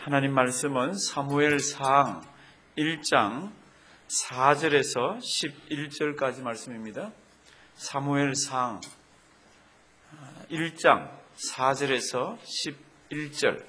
하나님 말씀은 사무엘상 1장 4절에서 11절까지 말씀입니다. 사무엘상 1장 4절에서 11절.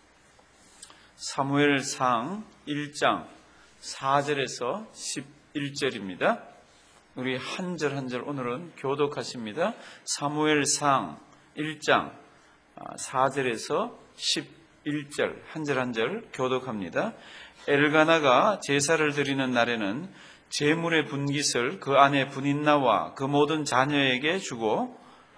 사무엘상 1장 4절에서 11절입니다. 우리 한 절 한 절 오늘은 교독하십니다. 사무엘상 1장 4절에서 11절 한 절 한 절 교독합니다. 엘가나가 제사를 드리는 날에는 제물의 분깃을 그 아내 분인나와 그 모든 자녀에게 주고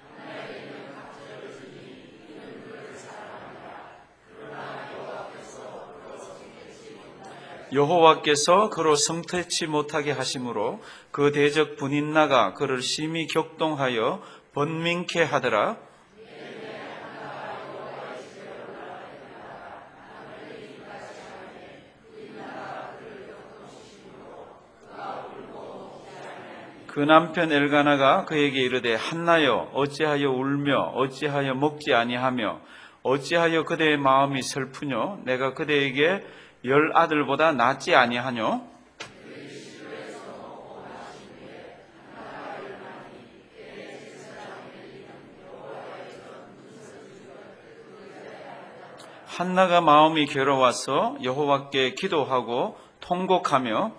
여호와께서 그로 성퇴치 못하게 하심으로 그 대적 분인나가 그를 심히 격동하여 번민케 하더라. 그 남편 엘가나가 그에게 이르되 한나여 어찌하여 울며 어찌하여 먹지 아니하며 어찌하여 그대의 마음이 슬프뇨 내가 그대에게 10 아들보다 낫지 아니하뇨. 한나가 마음이 괴로워서 여호와께 기도하고 통곡하며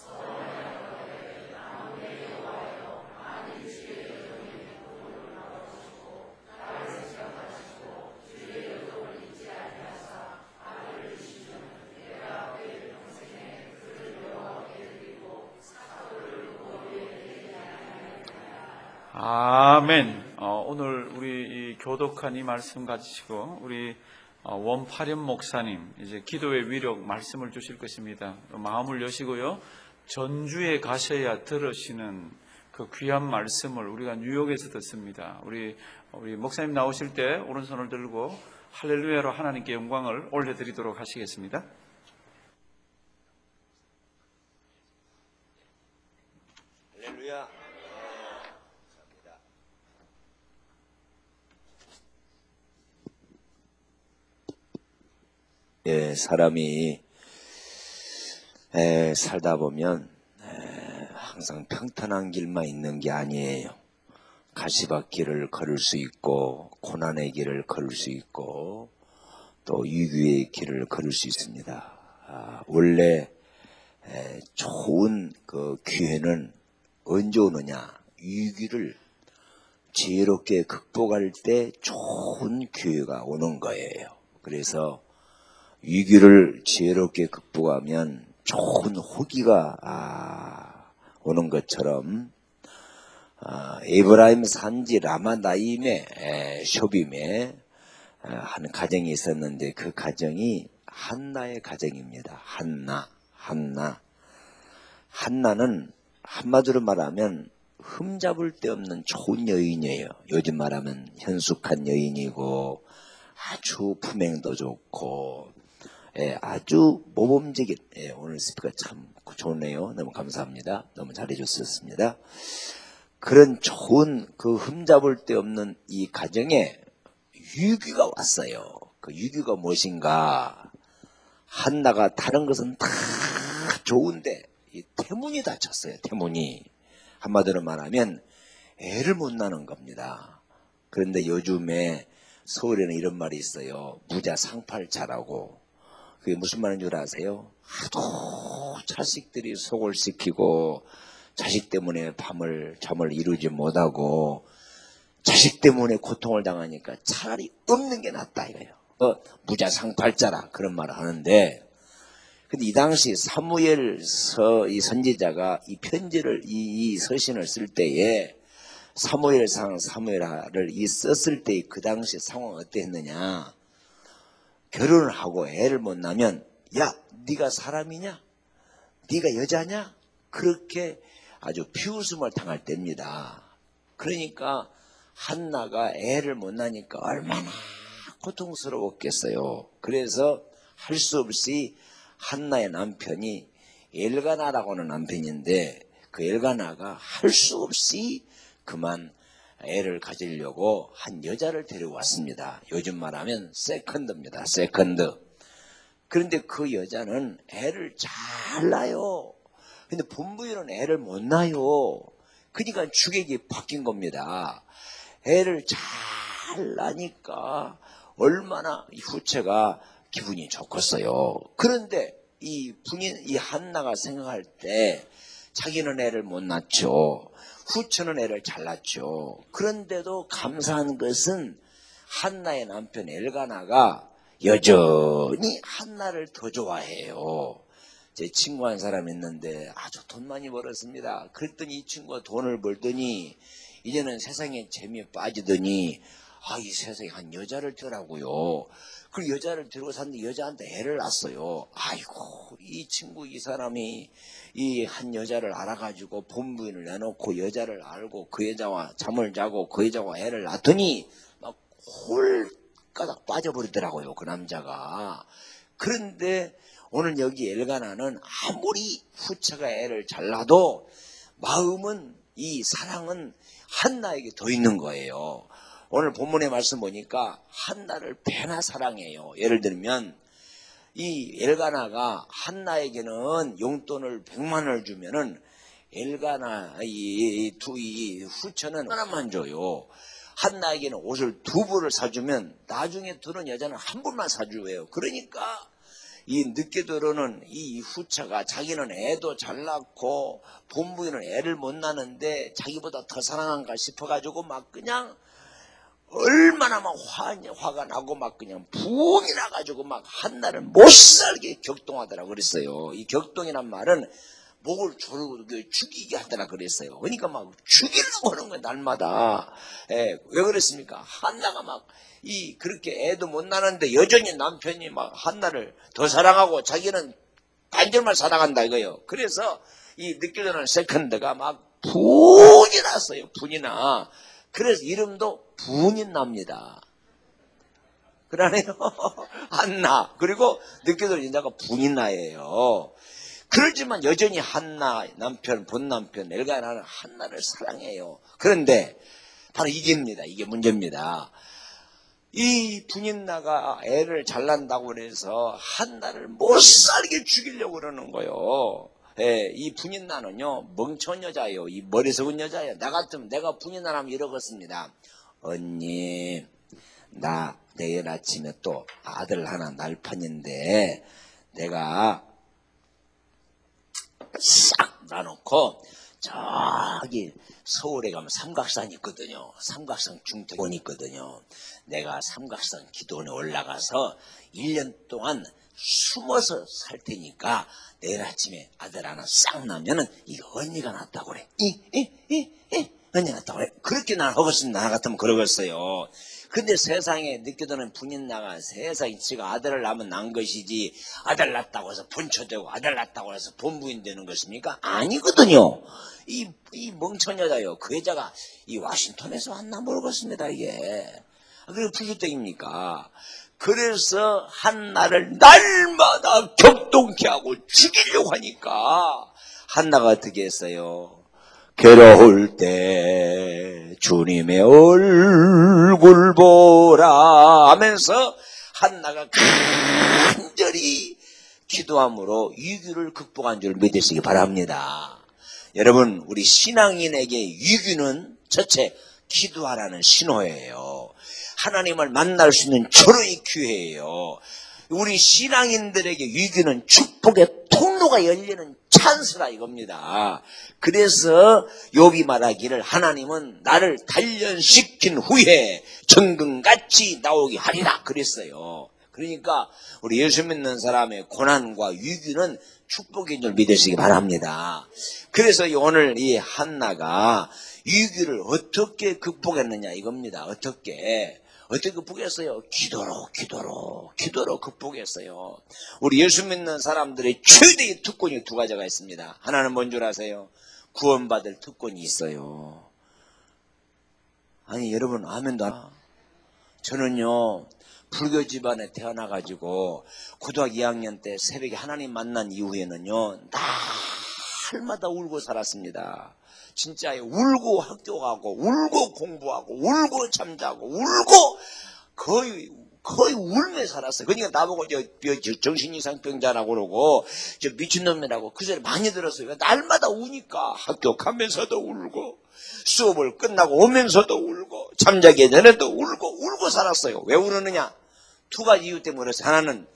아멘. 오늘 우리 이 교독한 이 말씀 가지시고 우리 원파련 목사님 이제 기도의 위력 말씀을 주실 것입니다. 마음을 여시고요. 전주에 가셔야 들으시는 그 귀한 말씀을 우리가 뉴욕에서 듣습니다. 우리 목사님 나오실 때 오른손을 들고 할렐루야로 하나님께 영광을 올려드리도록 하시겠습니다. 할렐루야. 사람이 살다 보면 항상 평탄한 길만 있는 게 아니에요. 가시밭길을 걸을 수 있고 고난의 길을 걸을 수 있고 또 위기의 길을 걸을 수 있습니다. 원래 좋은 그 기회는 언제 오느냐? 위기를 지혜롭게 극복할 때 좋은 기회가 오는 거예요. 그래서 위기를 지혜롭게 극복하면 좋은 호기가 오는 것처럼 에브라임 산지 라마나임의 쇼빔에 한 가정이 있었는데 그 가정이 한나의 가정입니다. 한나는 한마디로 말하면 흠잡을 데 없는 좋은 여인이에요. 요즘 말하면 현숙한 여인이고 아주 품행도 좋고 아주 모범적인 오늘 스피커 참 좋네요. 너무 감사합니다. 너무 잘해줬습니다. 그런 좋은 그 흠잡을 데 없는 이 가정에 위기가 왔어요. 그 위기가 무엇인가? 한나가 다른 것은 다 좋은데 이 태문이 다쳤어요. 태문이 한마디로 말하면 애를 못 낳는 겁니다. 그런데 요즘에 서울에는 이런 말이 있어요. 무자상팔자라고. 그게 무슨 말인 줄 아세요? 하도 자식들이 속을 썩히고 자식 때문에 잠을 이루지 못하고 자식 때문에 고통을 당하니까 차라리 없는 게 낫다 이거예요. 무자상팔자라 그런 말을 하는데 근데 이 당시 사무엘서 이 선지자가 이 편지를 이 서신을 쓸 때에 사무엘상 사무엘하를 썼을 때 그 당시 상황 어땠느냐? 결혼을 하고 애를 못 낳으면 야 네가 사람이냐? 네가 여자냐? 그렇게 아주 비웃음을 당할 때입니다. 그러니까 한나가 애를 못 낳으니까 얼마나 고통스러웠겠어요. 그래서 할 수 없이 한나의 남편이 엘가나라고 하는 남편인데 그 엘가나가 할 수 없이 그만 애를 가지려고 한 여자를 데려왔습니다. 요즘 말하면 세컨드입니다. 세컨드. 그런데 그 여자는 애를 잘 낳아요. 근데 본부인은 애를 못 낳아요. 그러니까 주객이 바뀐 겁니다. 애를 잘 낳으니까 얼마나 이 후처가 기분이 좋겠어요. 그런데 이 분인, 이 한나가 생각할 때 자기는 애를 못 낳죠. 후처는 애를 잘 낳죠. 그런데도 감사한 것은 한나의 남편 엘가나가 여전히 한나를 더 좋아해요. 제 친구 한 사람 있는데 아주 돈 많이 벌었습니다. 그랬더니 이 친구가 돈을 벌더니 이제는 세상에 재미에 빠지더니 이 세상에 한 여자를 더라고요. 그 여자를 들고 샀는데 여자한테 애를 낳았어요. 아이고, 이 친구 이 사람이 이 한 여자를 알아가지고 본부인을 내놓고 여자를 알고 그 여자와 잠을 자고 그 여자와 애를 낳더니 막 홀가닥 빠져버리더라고요, 그 남자가. 그런데 오늘 여기 엘가나는 아무리 후처가 애를 잘 낳아도 마음은, 이 사랑은 한나에게 더 있는 거예요. 오늘 본문의 말씀 보니까 한나를 배나 사랑해요. 예를 들면 이 엘가나가 한나에게는 용돈을 100만원을 주면은 엘가나 이 후처는 하나만 줘요. 한나에게는 옷을 2벌을 사주면 나중에 들은 여자는 1벌만 사줘요. 그러니까 이 늦게 들어오는 이 후처가 자기는 애도 잘 낳고 본부인은 애를 못 낳는데 자기보다 더 사랑한가 싶어가지고 막 그냥 얼마나 막 화가 나고 막 그냥 부엉이 나가지고 막 한나를 못 살게 격동하더라 그랬어요. 이 격동이란 말은 목을 조르고 죽이게 하더라 그랬어요. 그러니까 막 죽이려고 하는 거야, 날마다. 왜 그랬습니까? 한나가 막 그렇게 애도 못 낳는데 여전히 남편이 막 한나를 더 사랑하고 자기는 반절만 사랑한다 이거예요. 그래서 이 늦게 되는 세컨드가 막 분이 났어요. 분이 나. 그래서 이름도 분이 납니다. 그러네요. 한나. 그리고 늦게 되는 여자가 분이 나예요. 그렇지만 여전히 한나 남편, 본 남편 엘가나는 한나를 사랑해요. 그런데 바로 이게입니다. 이게 문제입니다. 이 분인나가 애를 잘 낳는다고 그래서 한나를 못 살게 죽이려고 그러는 거예요. 이 분인나는요 멍청한 여자예요. 이 머리 속은 여자예요. 나 같으면 내가 분인나라면 이러겠습니다. 언니, 나 내일 아침에 또 아들 하나 낳을 판인데 내가 싹 놔놓고 저기 서울에 가면 삼각산 있거든요. 삼각산 중퇴원 있거든요. 내가 삼각산 기도원에 올라가서 1년 동안 숨어서 살 테니까 내일 아침에 아들 하나 싹 나면은 이거 언니가 낳았다고 그래. 언니가 낳았다고 그래. 그렇게 난 하겠습니다. 나 같으면 그러겠어요. 근데 세상에 느껴드는 분인나가 세상에 지가 아들을 낳으면 난 것이지 아들 낳았다고 해서 본초되고 아들 낳았다고 해서 본부인 되는 것입니까? 아니거든요. 이 멍청한 여자요. 그 여자가 이 워싱턴에서 왔나 모르겠습니다. 이게. 그게 불주택입니까? 그래서 한나를 날마다 격동케 하고 죽이려고 하니까 한나가 어떻게 했어요? 괴로울 때 주님의 얼굴 보라 하면서 한나가 간절히 기도함으로 위기를 극복한 줄 믿으시기 바랍니다. 여러분, 우리 신앙인에게 위기는 첫째 기도하라는 신호예요. 하나님을 만날 수 있는 절호의 기회예요. 우리 신앙인들에게 위기는 축복의 통로가 열리는 찬스라 이겁니다. 그래서 욥이 말하기를 하나님은 나를 단련시킨 후에 정금같이 나오게 하리라 그랬어요. 그러니까 우리 예수 믿는 사람의 고난과 위기는 축복인 줄 믿으시기 바랍니다. 그래서 오늘 이 한나가 위기를 어떻게 극복했느냐 이겁니다. 어떻게 극복했어요? 기도로 극복했어요. 우리 예수 믿는 사람들의 최대의 특권이 2가지가 있습니다. 하나는 뭔 줄 아세요? 구원받을 특권이 있어요. 아니 여러분 아멘도 안. 저는요 불교 집안에 태어나가지고 고등학교 2학년 때 새벽에 하나님 만난 이후에는요 날마다 울고 살았습니다. 진짜 울고 학교 가고 울고 공부하고 울고 잠자고 울고 거의 거의 울며 살았어요. 그러니까 나보고 정신이상병자라고 그러고 저 미친놈이라고 그 소리 많이 들었어요. 날마다 우니까 학교 가면서도 울고 수업을 끝나고 오면서도 울고 잠자기 전에도 울고 살았어요. 왜 울었느냐? 두 가지 이유 때문에 그래서 하나는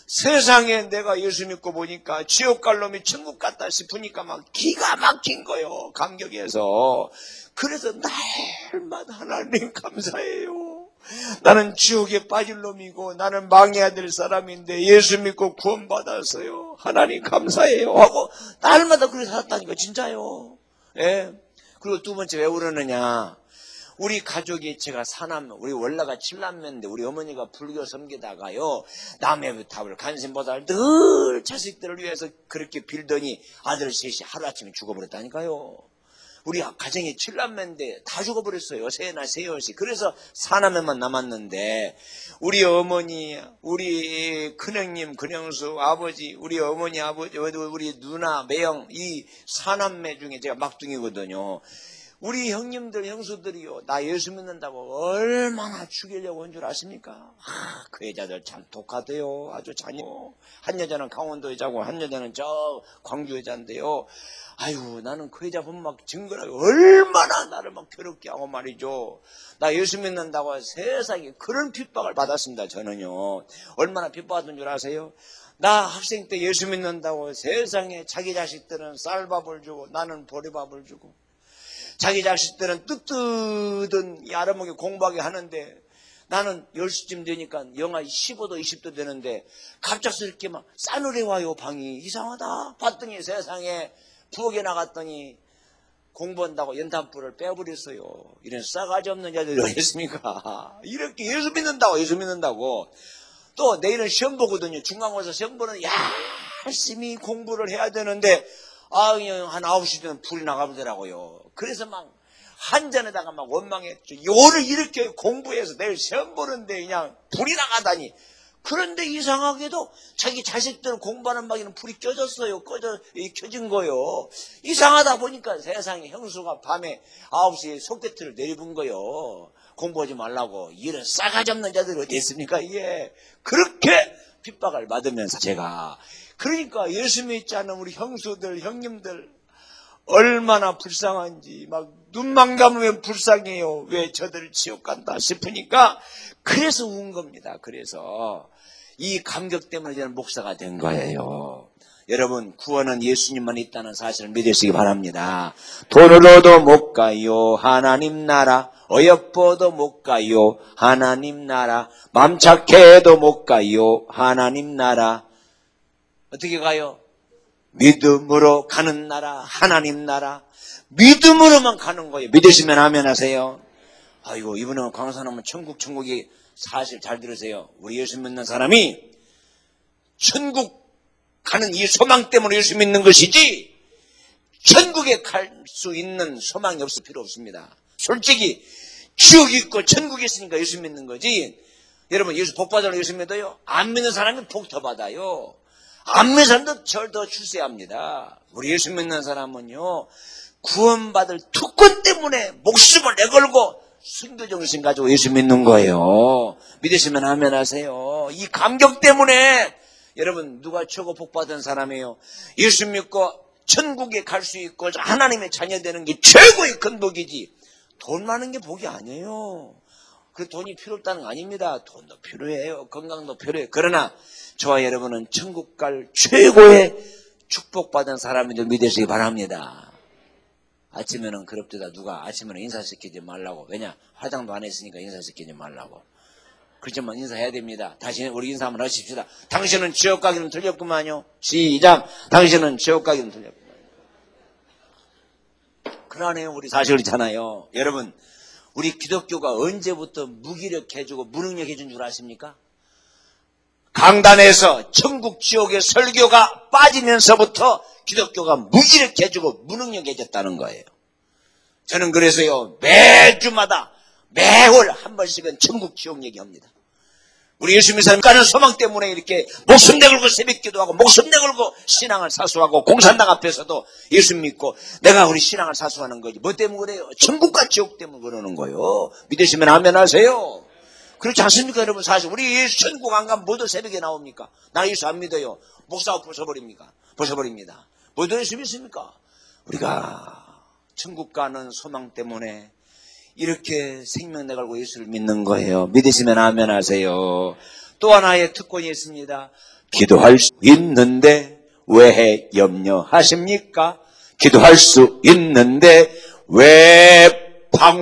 세상에 내가 예수 믿고 보니까 지옥 갈 놈이 천국 갔다 싶으니까 막 기가 막힌 거요. 감격해서. 그래서 날마다 하나님 감사해요. 나는 지옥에 빠질 놈이고 나는 망해야 될 사람인데 예수 믿고 구원받았어요. 하나님 감사해요 하고 날마다 그렇게 살았다니까 진짜요. 예. 그리고 두 번째 왜 울었느냐? 우리 가족이 제가 사남, 우리 원래가 7남매인데 우리 어머니가 불교 섬기다가요 남의 답을 간신보살 늘 자식들을 위해서 그렇게 빌더니 아들 셋이 하루아침에 죽어버렸다니까요. 우리 가정이 7남매인데 다 죽어버렸어요. 세나 세여시. 그래서 사남매만 남았는데 우리 어머니, 우리 큰형님, 큰형수, 아버지, 우리 어머니, 아버지, 우리 누나, 매형 이 사남매 중에 제가 막둥이거든요. 우리 형님들, 형수들이요, 나 예수 믿는다고 얼마나 죽이려고 한 줄 아십니까? 그 여자들 참 독하대요. 아주 잔인해요. 한 여자는 강원도 여자고, 한 여자는 저 광주 여자인데요. 아유, 나는 그 여자 보면 막 증거라고 얼마나 나를 막 괴롭게 하고 말이죠. 나 예수 믿는다고 세상에 그런 핍박을 받았습니다, 저는요. 얼마나 핍박받은 줄 아세요? 나 학생 때 예수 믿는다고 세상에 자기 자식들은 쌀밥을 주고 나는 보리밥을 주고 자기 자식들은 뜨뜻한 야르목에 공부하게 하는데 나는 10시쯤 되니까 영하 15도 20도 되는데 갑작스럽게 막 싸늘해 와요. 방이 이상하다. 봤더니 세상에 부엌에 나갔더니 공부한다고 연탄불을 빼버렸어요. 이런 싸가지 없는 자들이 어디 있습니까? 이렇게 예수 믿는다고 또 내일은 시험 보거든요. 중간고사 시험 보는 열심히 공부를 해야 되는데 한 9시 되면 불이 나가보더라고요. 그래서 막 한전에다가 막 원망했죠. 요를 이렇게 공부해서 내일 시험 보는데 그냥 불이 나가다니. 그런데 이상하게도 자기 자식들 공부하는 방에는 불이 켜진 거요. 이상하다 보니까 세상에 형수가 밤에 9시에 속배틀을 내려본 거요. 공부하지 말라고. 이런 싸가지 없는 자들이 어디 있습니까? 이게 그렇게 핍박을 받으면서 제가 그러니까 예수 믿지 않는 우리 형수들, 형님들 얼마나 불쌍한지 막 눈만 감으면 불쌍해요. 왜 저들 지옥 간다 싶으니까 그래서 운 겁니다. 그래서 이 감격 때문에 저는 목사가 된 거예요. 여러분 구원은 예수님만 있다는 사실을 믿으시기 바랍니다. 돈으로도 못 가요 하나님 나라. 어여뻐도 못 가요 하나님 나라. 맘 착해도 못 가요 하나님 나라. 어떻게 가요? 믿음으로 가는 나라, 하나님 나라. 믿음으로만 가는 거예요. 믿으시면 아멘 하세요. 아이고, 이분은 강사님은 천국이 사실 잘 들으세요. 우리 예수 믿는 사람이 천국 가는 이 소망 때문에 예수 믿는 것이지 천국에 갈 수 있는 소망이 없을 필요 없습니다. 솔직히 지옥이 있고 천국이 있으니까 예수 믿는 거지. 여러분 예수 복 받으려고 예수 믿어요? 안 믿는 사람이 복 더 받아요. 안 믿는 사람도 절 더 출세해야 합니다. 우리 예수 믿는 사람은요 구원받을 특권 때문에 목숨을 내걸고 순교정신 가지고 예수 믿는 거예요. 믿으시면 아멘 하세요. 이 감격 때문에 여러분 누가 최고 복 받은 사람이에요? 예수 믿고 천국에 갈 수 있고 하나님의 자녀 되는 게 최고의 큰 복이지 돈 많은 게 복이 아니에요. 그 돈이 필요 없다는 거 아닙니다. 돈도 필요해요. 건강도 필요해요. 그러나 저와 여러분은 천국 갈 최고의 축복받은 사람인 줄 믿으시기 바랍니다. 아침에는 그럽디다 누가 아침에는 인사시키지 말라고. 왜냐? 화장도 안 했으니까 인사시키지 말라고. 그렇지만 인사해야 됩니다. 다시 우리 인사 한번 하십시다. 당신은 지옥 가기는 틀렸구만요. 시작. 당신은 지옥 가기는 틀렸구만요. 그러네요. 우리 사실 그렇잖아요. 여러분 우리 기독교가 언제부터 무기력해지고 무능력해진 줄 아십니까? 강단에서 천국 지옥의 설교가 빠지면서부터 기독교가 무기력해지고 무능력해졌다는 거예요. 저는 그래서요 매주마다 매월 한 번씩은 천국 지옥 얘기합니다. 우리 예수 믿는 사람 가는 소망 때문에 이렇게 목숨 내걸고 새벽기도 하고 목숨 내걸고 신앙을 사수하고 공산당 앞에서도 예수 믿고 내가 우리 신앙을 사수하는 거지 뭐 때문에 그래요? 천국과 지옥 때문에 그러는 거예요. 믿으시면 아멘 하세요. 그렇지 않습니까, 여러분? 사실 우리 예수 천국 안 가면 모두 새벽에 나옵니까? 나 예수 안 믿어요. 목사가 벗어버립니까? 벗어버립니다. 모두 예수 믿습니까? 우리가 천국 가는 소망 때문에 이렇게 생명 내걸고 예수를 믿는 거예요. 믿으시면 아멘 하세요. 또 하나의 특권이 있습니다. 기도할 수 있는데 왜 염려하십니까? 기도할 수 있는데 왜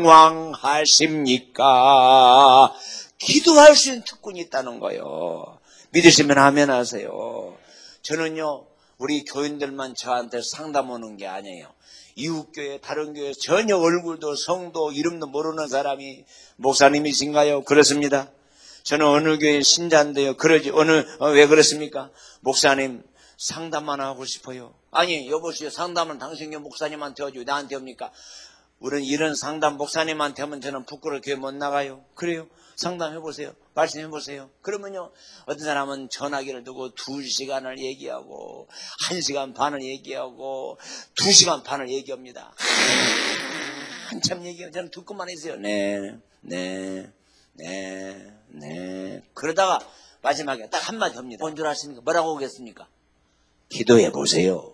방황하십니까? 기도할 수 있는 특권이 있다는 거예요. 믿으시면 아멘 하세요. 저는요, 우리 교인들만 저한테 상담 오는 게 아니에요. 이웃교회, 다른 교회 전혀 얼굴도 성도 이름도 모르는 사람이 목사님이신가요? 그렇습니다. 저는 어느 교회 신자인데요. 그러지 왜 그렇습니까? 목사님 상담만 하고 싶어요. 아니 여보시오, 상담은 당신 교회 목사님한테 하죠. 나한테 합니까? 우리는 이런 상담 목사님한테 하면 저는 부끄러워 교회 못 나가요. 그래요? 상담해보세요. 말씀해보세요. 그러면요, 어떤 사람은 전화기를 두고 2시간을 얘기하고 1시간 반을 얘기하고 2시간 반을 얘기합니다. 한참 얘기해요. 저는 듣고만 있어요. 네. 그러다가 마지막에 딱 한마디 합니다. 뭔 줄 아십니까? 뭐라고 하겠습니까? 기도해보세요.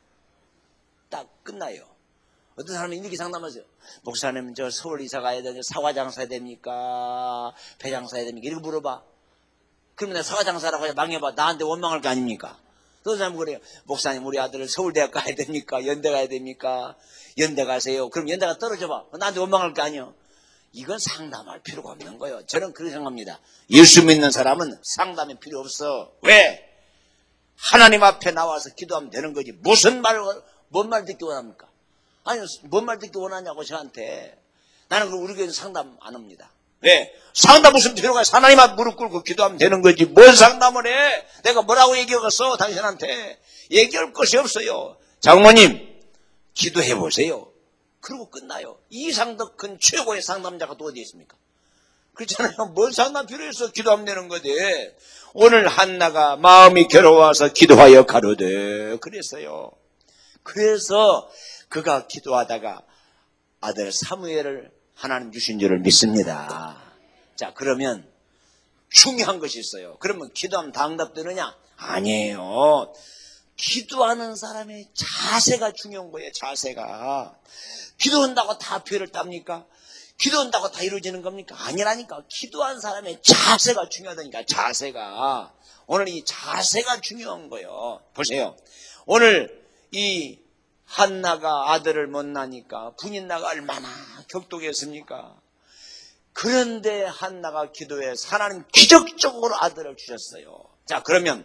딱 끝나요. 어떤 사람이 이렇게 상담하세요. 목사님, 저 서울 이사 가야 되는데 사과장사 해야 됩니까? 배장사 해야 됩니까? 이렇게 물어봐. 그러면 내가 사과장사라고 해 망해봐. 나한테 원망할 거 아닙니까? 또 사람 그래요. 목사님, 우리 아들을 서울대학 가야 됩니까? 연대 가야 됩니까? 연대 가세요. 그럼 연대가 떨어져봐. 나한테 원망할 거 아니에요. 이건 상담할 필요가 없는 거예요. 저는 그렇게 생각합니다. 예수 믿는 사람은 상담이 필요 없어. 왜? 하나님 앞에 나와서 기도하면 되는 거지. 뭔 말 듣기 원합니까? 아니, 뭔 말 듣기 원하냐고 저한테. 나는 우리 교회는 상담 안 합니다. 왜? 상담 무슨 필요가 있어? 하나님 앞에 무릎 꿇고 기도하면 되는 거지. 뭔 상담을 해? 내가 뭐라고 얘기하겠어? 당신한테. 얘기할 것이 없어요. 장모님, 기도해보세요. 그러고 끝나요. 이 이상 더 큰 최고의 상담자가 또 어디 있습니까? 그렇잖아요. 뭔 상담 필요해서 기도하면 되는 거지. 오늘 한나가 마음이 괴로워서 기도하여 가로되 그랬어요. 그래서 그가 기도하다가 아들 사무엘을 하나님 주신 줄을 믿습니다. 자, 그러면 중요한 것이 있어요. 그러면 기도하면 다 응답되느냐? 아니에요. 기도하는 사람의 자세가 중요한 거예요. 자세가. 기도한다고 다 표를 땁니까? 기도한다고 다 이루어지는 겁니까? 아니라니까. 기도한 사람의 자세가 중요하다니까. 자세가. 오늘 이 자세가 중요한 거예요. 보세요. 오늘 이 한나가 아들을 못 낳으니까 분인나가 얼마나 격동했습니까? 그런데 한나가 기도해서 하나님 기적적으로 아들을 주셨어요. 자, 그러면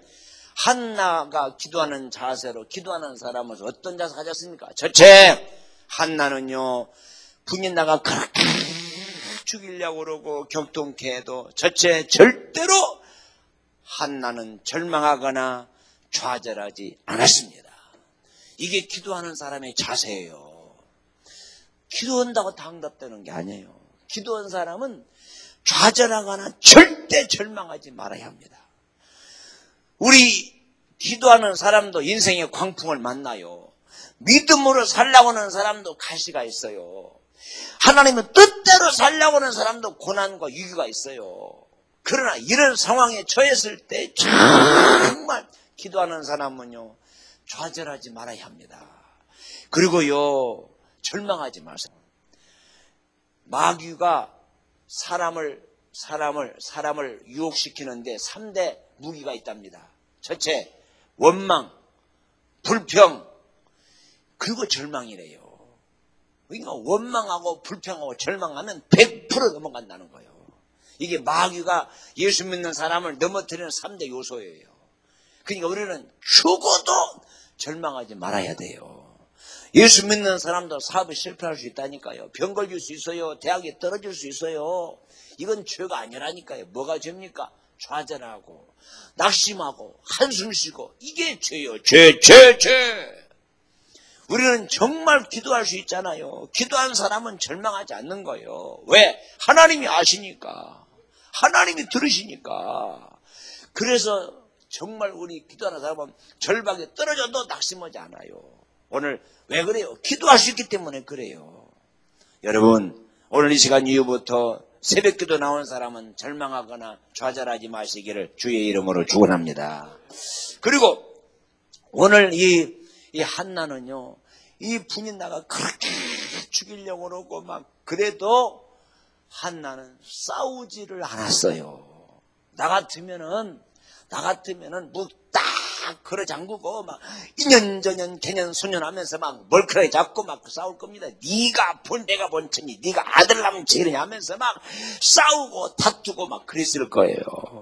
한나가 기도하는 자세로 기도하는 사람은 어떤 자세 가졌습니까? 첫째, 한나는요, 분인나가 그렇게 죽이려고 그러고 격동케 해도 첫째, 절대로 한나는 절망하거나 좌절하지 않았습니다. 이게 기도하는 사람의 자세예요. 기도한다고 다 응답되는 게 아니에요. 기도한 사람은 좌절하거나 절대 절망하지 말아야 합니다. 우리 기도하는 사람도 인생의 광풍을 만나요. 믿음으로 살려고 하는 사람도 가시가 있어요. 하나님은 뜻대로 살려고 하는 사람도 고난과 위기가 있어요. 그러나 이런 상황에 처했을 때 정말 기도하는 사람은요, 좌절하지 말아야 합니다. 그리고요, 절망하지 마세요. 마귀가 사람을 유혹시키는데 3대 무기가 있답니다. 첫째, 원망, 불평, 그리고 절망이래요. 그러니까 원망하고 불평하고 절망하면 100% 넘어간다는 거예요. 이게 마귀가 예수 믿는 사람을 넘어뜨리는 3대 요소예요. 그러니까 우리는 죽어도 절망하지 말아야 돼요. 예수 믿는 사람도 사업에 실패할 수 있다니까요. 병 걸릴 수 있어요. 대학에 떨어질 수 있어요. 이건 죄가 아니라니까요. 뭐가 죄입니까? 좌절하고 낙심하고 한숨 쉬고 이게 죄요. 죄. 우리는 정말 기도할 수 있잖아요. 기도한 사람은 절망하지 않는 거예요. 왜? 하나님이 아시니까. 하나님이 들으시니까. 그래서 정말 우리 기도하는 사람은 절박에 떨어져도 낙심하지 않아요. 오늘 왜 그래요? 기도할 수 있기 때문에 그래요. 여러분, 오늘 이 시간 이후부터 새벽기도 나온 사람은 절망하거나 좌절하지 마시기를 주의 이름으로 축원합니다. 그리고 오늘 이 한나는요, 이 분인나가 그렇게 죽이려고 그러고 막 그래도 한나는 싸우지를 않았어요. 나 같으면은 묵 딱 걸어 잠그고 막 인연저년 개년소년하면서 막 멀크러에 잡고 막 싸울 겁니다. 네가 본 내가 본 천이 네가 아들 낳으면 지그러냐 하면서 막 싸우고 다투고 막 그랬을 거예요.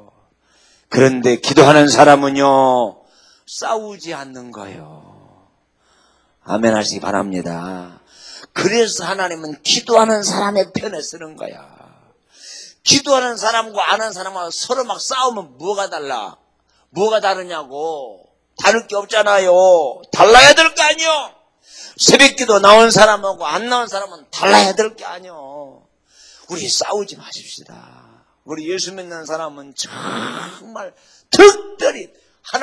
그런데 기도하는 사람은요, 싸우지 않는 거예요. 아멘 하시기 바랍니다. 그래서 하나님은 기도하는 사람의 편에 쓰는 거야. 기도하는 사람과 안 하는 사람과 서로 막 싸우면 뭐가 달라? 뭐가 다르냐고. 다를 게 없잖아요. 달라야 될 거 아니요. 새벽기도 나온 사람하고 안 나온 사람은 달라야 될 게 아니요. 우리 싸우지 마십시다. 우리 예수 믿는 사람은 정말 특별히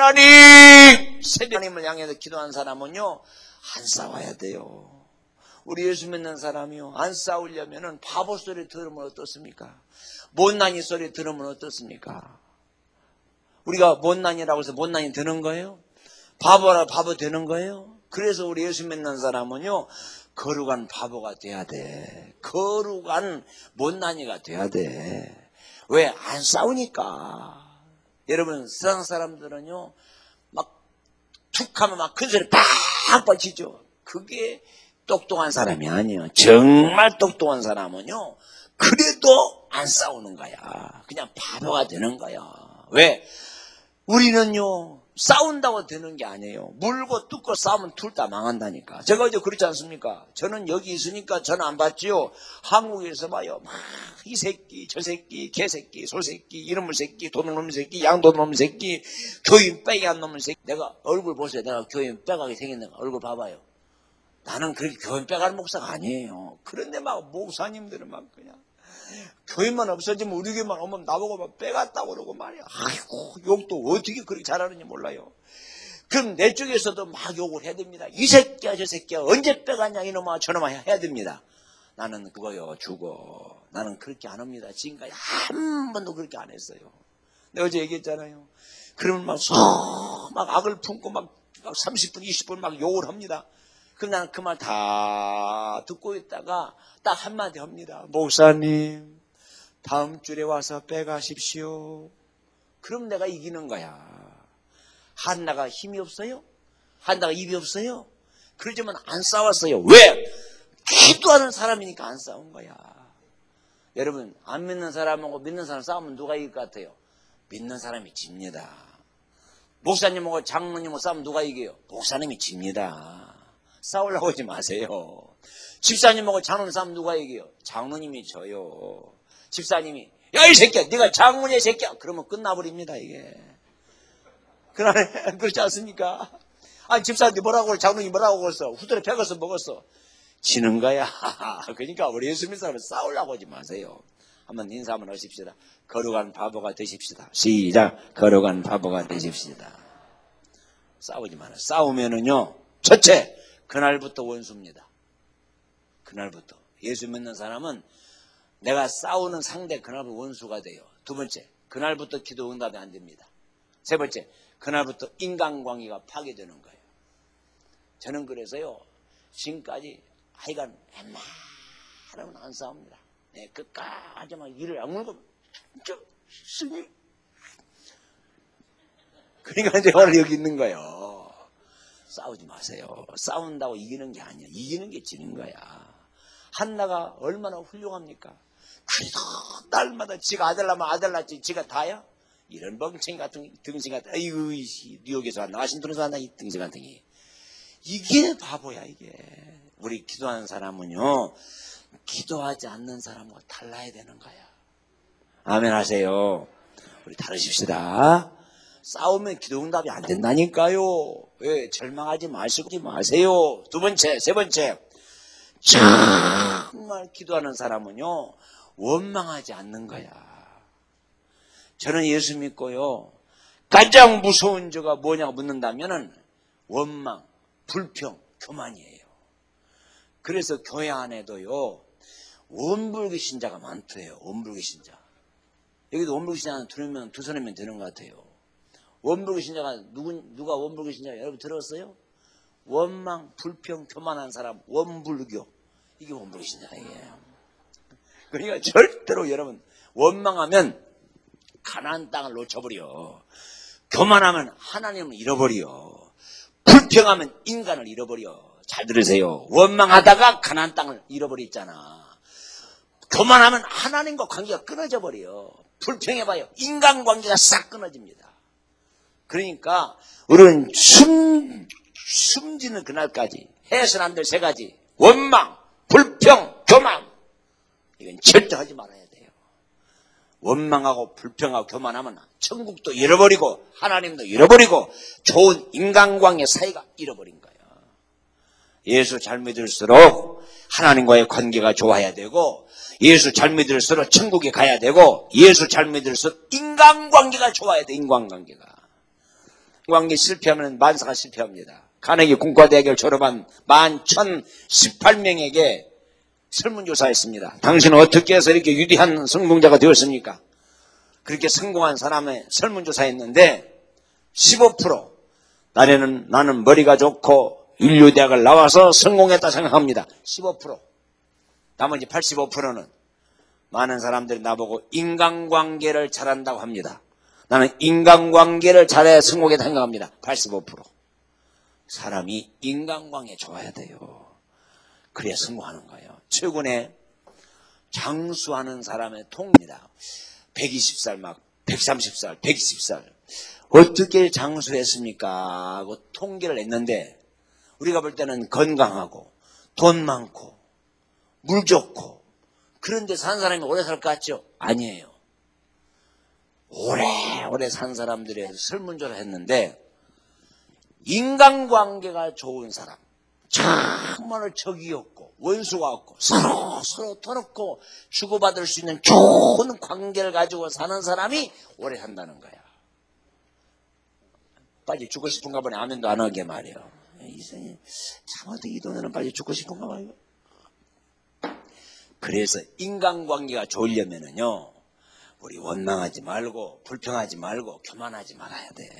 하나님, 새벽님을 향해서 기도한 사람은요, 안 싸워야 돼요. 우리 예수 믿는 사람이요, 안 싸우려면은 바보 소리 들으면 어떻습니까? 못난이 소리 들으면 어떻습니까? 우리가 못난이라고 해서 못난이 되는 거예요? 바보라 바보 되는 거예요? 그래서 우리 예수 믿는 사람은요, 거룩한 바보가 돼야 돼. 거룩한 못난이가 돼야 돼. 왜? 안 싸우니까. 여러분, 세상 사람들은요, 막 툭 하면 막 큰 소리 팍팍 치죠. 그게 똑똑한 사람이 아니에요. 정말 똑똑한 사람은요, 그래도 안 싸우는 거야. 그냥 바보가 되는 거야. 왜? 우리는요, 싸운다고 되는 게 아니에요. 물고 뜯고 싸우면 둘 다 망한다니까. 제가 이제 그렇지 않습니까? 저는 여기 있으니까 저는 안 봤지요. 한국에서 봐요. 막 이 새끼, 저 새끼, 개새끼, 소새끼, 이놈의 새끼, 도둑놈의 새끼, 양도놈의 새끼, 교인 빼기한 놈의 새끼. 내가 얼굴 보세요. 내가 교인 빼가게 생겼는가? 얼굴 봐봐요. 나는 그렇게 교인 빼가는 목사가 아니에요. 그런데 막 목사님들은 막 그냥 교인만 없어지면 우리 교회만 오면 나보고 막 빼갔다고 그러고 말이야. 아이고, 욕도 어떻게 그렇게 잘하는지 몰라요. 그럼 내 쪽에서도 막 욕을 해야 됩니다. 이 새끼야 저 새끼야 언제 빼갔냐 이놈아 저놈아 해야 됩니다. 나는 그거요 죽어. 나는 그렇게 안 합니다. 지금까지 한 번도 그렇게 안 했어요. 내가 어제 얘기했잖아요. 그러면 막 악을 품고 막 30분 20분 막 욕을 합니다. 그럼 나는 그 말 다 듣고 있다가 딱 한마디 합니다. 목사님, 다음 주에 와서 빼가십시오. 그럼 내가 이기는 거야. 한나가 힘이 없어요? 한나가 입이 없어요? 그러지만 안 싸웠어요. 왜? 기도하는 사람이니까 안 싸운 거야. 여러분, 안 믿는 사람하고 믿는 사람 싸우면 누가 이길 것 같아요? 믿는 사람이 집니다. 목사님하고 장로님하고 싸우면 누가 이겨요? 목사님이 집니다. 싸우려고 하지 마세요. 집사님하고 장로님 싸우면 누가 이겨요? 장로님이 져요. 집사님이 야 이 새끼야 네가 장로냐 새끼야 그러면 끝나버립니다. 이게 그렇지 않습니까? 아니 집사한테 뭐라고 장로님 뭐라고 그랬어? 후드를 패거서 먹었어. 지는 거야. 그러니까 우리 예수 믿는 사람은 싸우려고 하지 마세요. 한번 인사 한번 하십시다. 거룩한 바보가 되십시다. 시작. 거룩한 바보가 되십시다. 싸우지 마라. 싸우면은요, 첫째, 그날부터 원수입니다. 그날부터. 예수 믿는 사람은 내가 싸우는 상대 그날부터 원수가 돼요. 두 번째, 그날부터 기도 응답이 안 됩니다. 세 번째, 그날부터 인간관계가 파괴되는 거예요. 저는 그래서요, 지금까지 하여간 웬만하면 안 싸웁니다. 네, 끝까지 막 이를 악물고, 스님. 그러니까 이제 오늘 여기 있는 거예요. 싸우지 마세요. 싸운다고 이기는 게 아니야. 이기는 게 지는 거야. 한나가 얼마나 훌륭합니까? 그래도 날마다 지가 아들 낳으면 아들 낳지 지가 다야? 이런 멍청이 같은 등신 같은 아이고 뉴욕에서 왔나 와싱턴에서 왔나 이 등신 같은 게 이게 바보야 이게. 우리 기도하는 사람은요 기도하지 않는 사람과 달라야 되는 거야. 아멘 하세요. 우리 다르십시다. 싸우면 기도 응답이 안 된다니까요. 왜 절망하지 마세요. 두 번째, 세 번째, 정말 기도하는 사람은요 원망하지 않는 거야. 저는 예수 믿고요 가장 무서운 죄가 뭐냐고 묻는다면은 원망, 불평, 교만이에요. 그래서 교회 안에도요 원불교 신자가 많대요. 원불교 신자. 여기도 원불교 신자 두 손이면 되는 것 같아요. 원불교 신자가 누가 원불교 신자 여러분 들었어요? 원망, 불평, 교만한 사람 원불교. 이게 원불교 신자예요. 그러니까 절대로 여러분 원망하면 가나안 땅을 놓쳐버려. 교만하면 하나님을 잃어버려. 불평하면 인간을 잃어버려. 잘 들으세요. 원망하다가 가나안 땅을 잃어버렸잖아. 교만하면 하나님과 관계가 끊어져 버려. 불평해봐요. 인간관계가 싹 끊어집니다. 그러니까 우리는 숨지는 그날까지 해서는 안 될 세 가지. 원망, 불평, 교만. 이건 절대 하지 말아야 돼요. 원망하고 불평하고 교만하면 천국도 잃어버리고 하나님도 잃어버리고 좋은 인간관계 사이가 잃어버린 거예요. 예수 잘 믿을수록 하나님과의 관계가 좋아야 되고 예수 잘 믿을수록 천국에 가야 되고 예수 잘 믿을수록 인간관계가 좋아야 돼. 인간관계가. 인간관계 실패하면 만사가 실패합니다. 카네기 공과대학을 졸업한 11,018명에게 설문조사했습니다. 당신은 어떻게 해서 이렇게 위대한 성공자가 되었습니까? 그렇게 성공한 사람의 설문조사했는데 15% 나는 머리가 좋고 인류대학을 나와서 성공했다 생각합니다. 15%. 나머지 85%는 많은 사람들이 나보고 인간관계를 잘한다고 합니다. 나는 인간관계를 잘해 성공했다 생각합니다. 85%. 사람이 인간관계 좋아야 돼요. 그래야 성공하는 거예요. 최근에 장수하는 사람의 통입니다. 120살 막 130살 120살 어떻게 장수했습니까? 하고 통계를 냈는데 우리가 볼 때는 건강하고 돈 많고 물 좋고 그런데 산 사람이 오래 살 것 같죠? 아니에요. 오래 산 사람들의 설문조사를 했는데 인간관계가 좋은 사람, 정말 적이 없고 원수가 없고 서로 터놓고 주고받을 수 있는 좋은 관계를 가지고 사는 사람이 오래 산다는 거야. 빨리 죽고 싶은가 보네. 아멘도 안 하게 말이에요. 이생이 참 어떻게 이 돈에는 빨리 죽고 싶은가 봐요. 그래서 인간관계가 좋으려면은요 우리 원망하지 말고 불평하지 말고 교만하지 말아야 돼.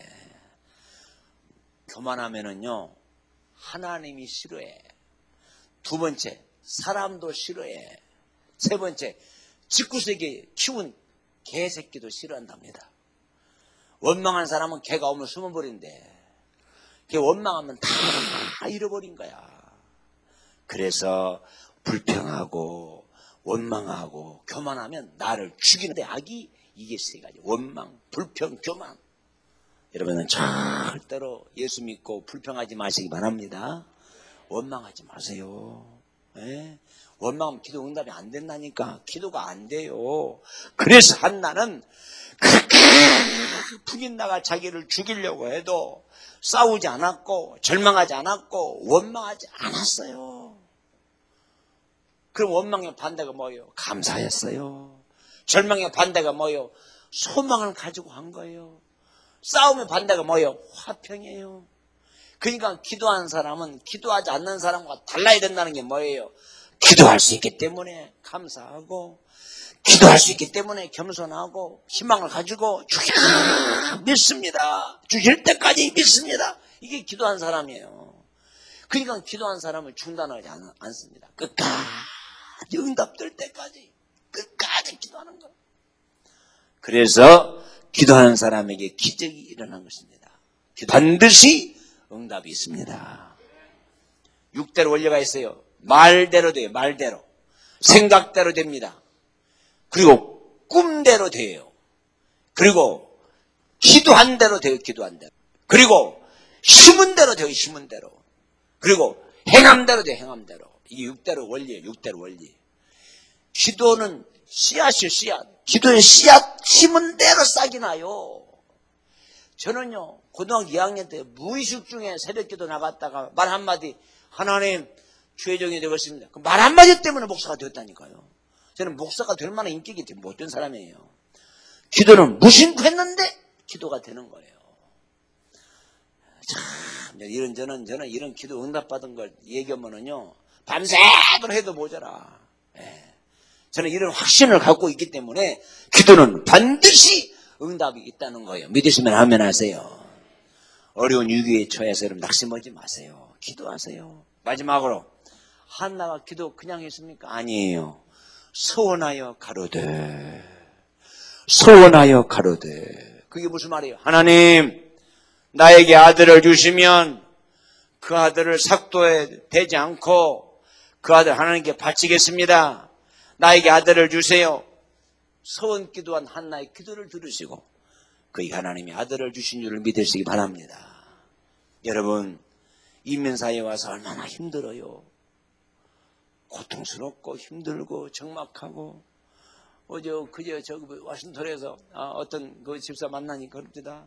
교만하면은요 하나님이 싫어해. 두 번째 사람도 싫어해. 세 번째 집구석에 키운 개새끼도 싫어한답니다. 원망한 사람은 개가 오면 숨어버린대. 걔 원망하면 다 잃어버린 거야. 그래서 불평하고 원망하고 교만하면 나를 죽이는데 악이 이게 세 가지. 원망, 불평, 교만. 여러분은 절대로 예수 믿고 불평하지 마시기 바랍니다. 원망하지 마세요. 예? 원망하면 기도 응답이 안 된다니까. 기도가 안 돼요. 그래서 한나는 북인나가 자기를 죽이려고 해도 싸우지 않았고 절망하지 않았고 원망하지 않았어요. 그럼 원망의 반대가 뭐예요? 감사했어요. 절망의 반대가 뭐예요? 소망을 가지고 한 거예요. 싸움의 반대가 뭐예요? 화평이에요. 그러니까 기도하는 사람은 기도하지 않는 사람과 달라야 된다는 게 뭐예요? 기도할 수 있기 때문에 감사하고 기도할 수 있기 때문에 겸손하고 희망을 가지고 주시라 믿습니다. 주실 때까지 믿습니다. 이게 기도한 사람이에요. 그러니까 기도한 사람을 중단하지 않습니다. 끝까지 응답될 때까지 끝까지 기도하는 거예요. 그래서 기도하는 사람에게 기적이 일어난 것입니다. 반드시 응답이 있습니다. 6대로 원리가 있어요. 말대로 돼요. 말대로. 생각대로 됩니다. 그리고 꿈대로 돼요. 그리고 기도한 대로 돼요. 기도한 대로. 그리고 심은 대로 돼요. 심은 대로. 그리고 행함대로 돼요. 행함대로. 이게 6대로 원리예요. 6대로 원리. 기도는 씨앗이요. 씨앗. 기도의 씨앗 심은 대로 싹이 나요. 저는요 고등학교 2학년 때 무의식 중에 새벽기도 나갔다가 말 한마디 하나님 주의 종이 되었습니다. 그 말 한마디 때문에 목사가 되었다니까요. 저는 목사가 될 만한 인격이 못된 사람이에요. 기도는 무심코 했는데 기도가 되는 거예요. 참 저는 이런 기도 응답받은 걸 얘기하면은요 밤새도록 해도 모자라. 예. 저는 이런 확신을 갖고 있기 때문에 기도는 반드시 응답이 있다는 거예요. 믿으시면 아멘 하세요. 어려운 위기에 처해서 여러분 낙심하지 마세요. 기도하세요. 마지막으로 한나가 기도 그냥 했습니까? 아니에요. 소원하여 가로되 그게 무슨 말이에요? 하나님 나에게 아들을 주시면 그 아들을 삭도에 대지 않고 그 아들 하나님께 바치겠습니다. 나에게 아들을 주세요. 소원 기도한 한나의 기도를 들으시고 그 하나님이 아들을 주신 줄을 믿으시기 바랍니다. 여러분 이민사에 와서 얼마나 힘들어요. 고통스럽고 힘들고 적막하고 그제 워싱턴에서 어떤 그 집사 만나니까 그럽니다.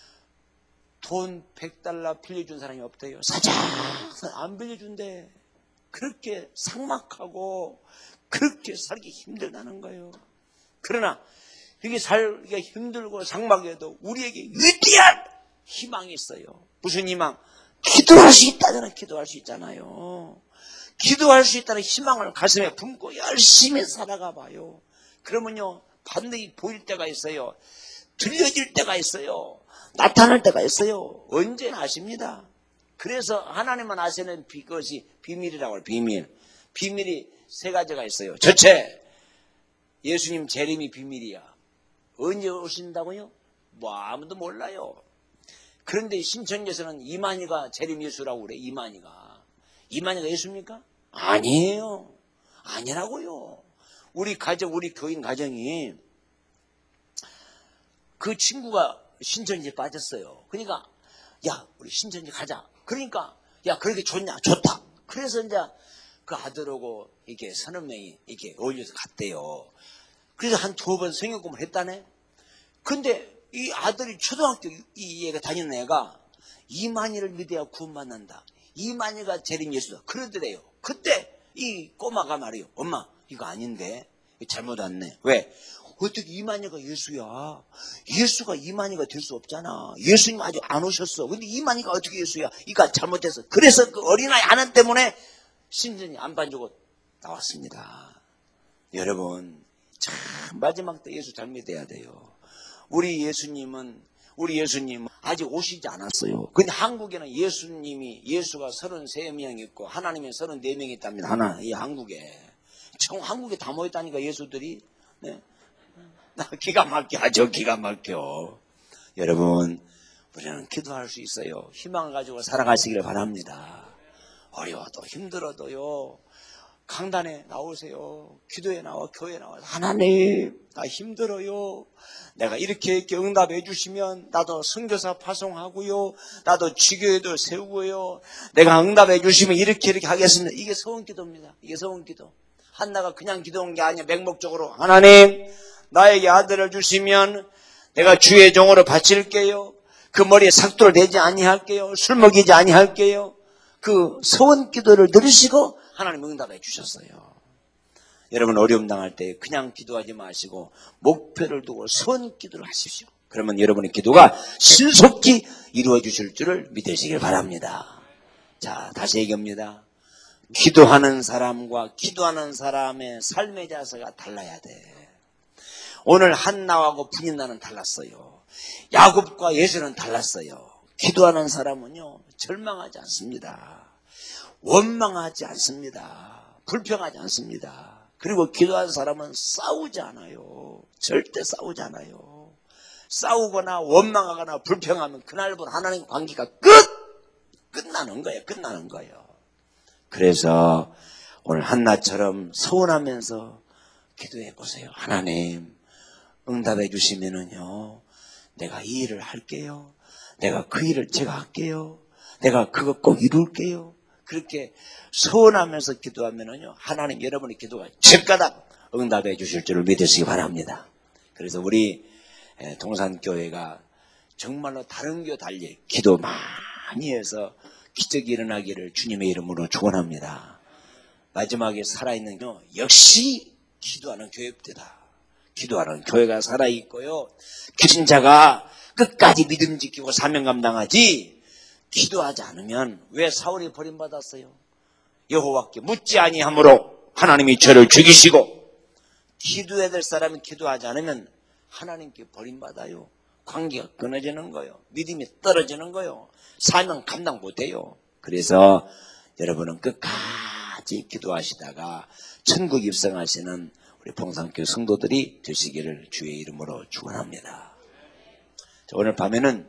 돈 100달러 빌려준 사람이 없대요. 사장 안 빌려준대. 그렇게 삭막하고 그렇게 살기 힘들다는 거예요. 그러나 이게 살기가 힘들고 삭막해도 우리에게 위대한 희망이 있어요. 무슨 희망? 기도할 수 있다잖아요. 기도할 수 있잖아요. 기도할 수 있다는 희망을 가슴에 품고 열심히 살아가 봐요. 그러면요 반드시 보일 때가 있어요. 들려질 때가 있어요. 나타날 때가 있어요. 언제나 아십니다. 그래서 하나님만 아시는 그것이 비밀이라고 해요. 비밀이 세 가지가 있어요. 첫째, 예수님 재림이 비밀이야. 언제 오신다고요? 아무도 몰라요. 그런데 신천지에서는 이만희가 재림 예수라고 그래. 이만희가 예수입니까? 아니에요. 아니라고요. 우리 교인 가정이 그 친구가 신천지에 빠졌어요. 그러니까 야 우리 신천지 가자. 그러니까 야 그렇게 좋냐? 좋다. 그래서 이제 그 아들하고 이렇게 서너 명이 이렇게 어울려서 갔대요. 그래서 한 2번 성경공부를 했다네. 근데 이 아들이 초등학교 이 애가 다니는 애가 이만희를 믿어야 구원받는다. 이만희가 재림 예수다. 그러더래요. 그때 이 꼬마가 말이에요. 엄마 이거 아닌데 잘못 왔네. 왜? 어떻게 이만희가 예수야? 예수가 이만희가 될 수 없잖아. 예수님 아직 안 오셨어. 근데 이만희가 어떻게 예수야? 이거 잘못했어. 그래서 그 어린아이 하나 때문에 신전이 안 반주고 나왔습니다. 여러분 참 마지막 때 예수 잘 믿어야 돼요. 우리 예수님은 아직 오시지 않았어요. 근데 한국에는 예수가 33명 있고 하나님이 34명 있답니다. 이 한국에. 한국에 다 모였다니까 예수들이. 네? 기가 막혀. 기가 막혀. 여러분 우리는 기도할 수 있어요. 희망을 가지고 살아가시기를 바랍니다. 어려워도 힘들어도요. 강단에 나오세요. 기도에 나와 교회에 나와. 하나님 나 힘들어요. 내가 이렇게 응답해 주시면 나도 선교사 파송하고요. 나도 지교회도 세우고요. 내가 응답해 주시면 이렇게 하겠습니다. 이게 소원기도입니다. 이게 소원기도. 한나가 그냥 기도한 게 아니야. 맹목적으로 하나님 나에게 아들을 주시면 내가 주의 종으로 바칠게요. 그 머리에 삭도를 대지 아니할게요. 술 먹이지 아니할게요. 그 소원기도를 들으시고 하나님 응답해 주셨어요. 여러분 어려움 당할 때 그냥 기도하지 마시고 목표를 두고 소원기도를 하십시오. 그러면 여러분의 기도가 신속히 이루어 주실 줄을 믿으시길 바랍니다. 자, 다시 얘기합니다. 기도하는 사람과 기도하는 사람의 삶의 자세가 달라야 돼. 오늘 한나하고 분인나는 달랐어요. 야곱과 예수는 달랐어요. 기도하는 사람은요 절망하지 않습니다. 원망하지 않습니다. 불평하지 않습니다. 그리고 기도하는 사람은 싸우지 않아요. 절대 싸우지 않아요. 싸우거나 원망하거나 불평하면 그날부터 하나님과 관계가 끝나는 거예요. 그래서 오늘 한나처럼 소원하면서 기도해 보세요. 하나님 응답해 주시면은요 내가 이 일을 할게요. 내가 그 일을 제가 할게요. 내가 그거 꼭 이룰게요. 그렇게 소원하면서 기도하면은요 하나님 여러분의 기도가 즉가닥 응답해 주실 줄을 믿으시기 바랍니다. 그래서 우리 동산교회가 정말로 다른 교회 달리 기도 많이 해서 기적이 일어나기를 주님의 이름으로 축원합니다. 마지막에 살아있는 역시 기도하는 교회입니다. 기도하는 교회가 살아있고요. 기도하는 자가 끝까지 믿음 지키고 사명 감당하지 기도하지 않으면 왜 사울이 버림받았어요? 여호와께 묻지 아니함으로 하나님이 저를 죽이시고 기도해야 될 사람이 기도하지 않으면 하나님께 버림받아요. 관계가 끊어지는 거예요. 믿음이 떨어지는 거예요. 사명 감당 못해요. 그래서 여러분은 끝까지 기도하시다가 천국 입성하시는 우리 봉산교회 성도들이 되시기를 주의 이름으로 축원합니다. 오늘 밤에는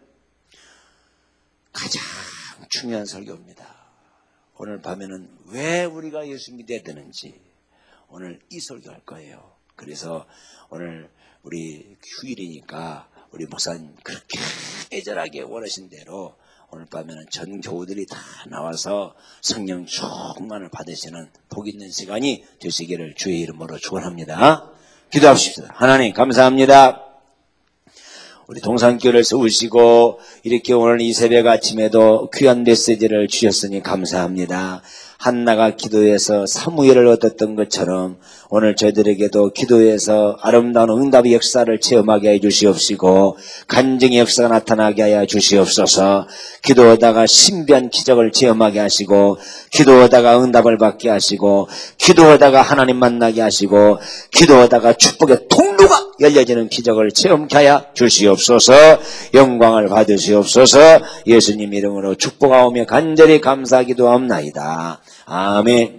가장 중요한 설교입니다. 오늘 밤에는 왜 우리가 예수 믿어야 되는지 오늘 이 설교할 거예요. 그래서 오늘 우리 휴일이니까 우리 목사님 그렇게 애절하게 원하신 대로 오늘 밤에는 전 교우들이 다 나와서 성령 충만을 받으시는 복 있는 시간이 되시기를 주의 이름으로 축원합니다. 기도합시다. 하나님 감사합니다. 우리 동산교회를 세우시고 이렇게 오늘 이 새벽 아침에도 귀한 메시지를 주셨으니 감사합니다. 한나가 기도해서 사무엘을 얻었던 것처럼 오늘 저희들에게도 기도해서 아름다운 응답의 역사를 체험하게 해 주시옵시고 간증의 역사가 나타나게 하여 주시옵소서. 기도하다가 신비한 기적을 체험하게 하시고 기도하다가 응답을 받게 하시고 기도하다가 하나님 만나게 하시고 기도하다가 축복의 통로가 열려지는 기적을 체험케 하여 주시옵소서. 영광을 받으시옵소서. 예수님 이름으로 축복하오며 간절히 감사기도하옵나이다. 아멘.